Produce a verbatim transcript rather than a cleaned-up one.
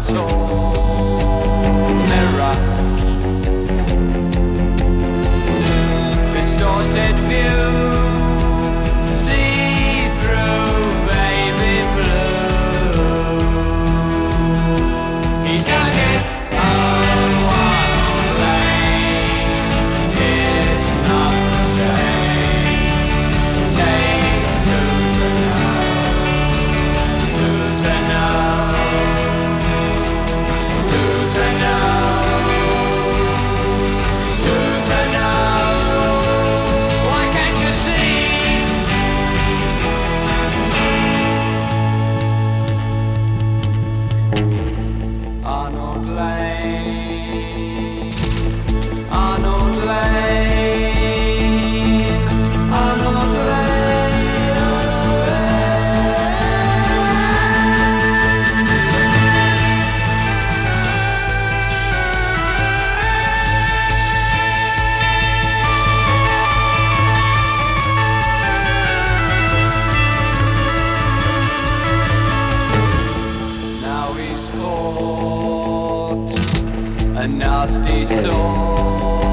tall mirror, distorted view, see through baby blue. He's done it. Oh, one lane is not the same. Takes two to know, two to know, two to know, two to know. Why can't you see? Arnold Lane, Arnold Lane, Arnold Lane, Arnold Lane. Now he's caught a nasty sore.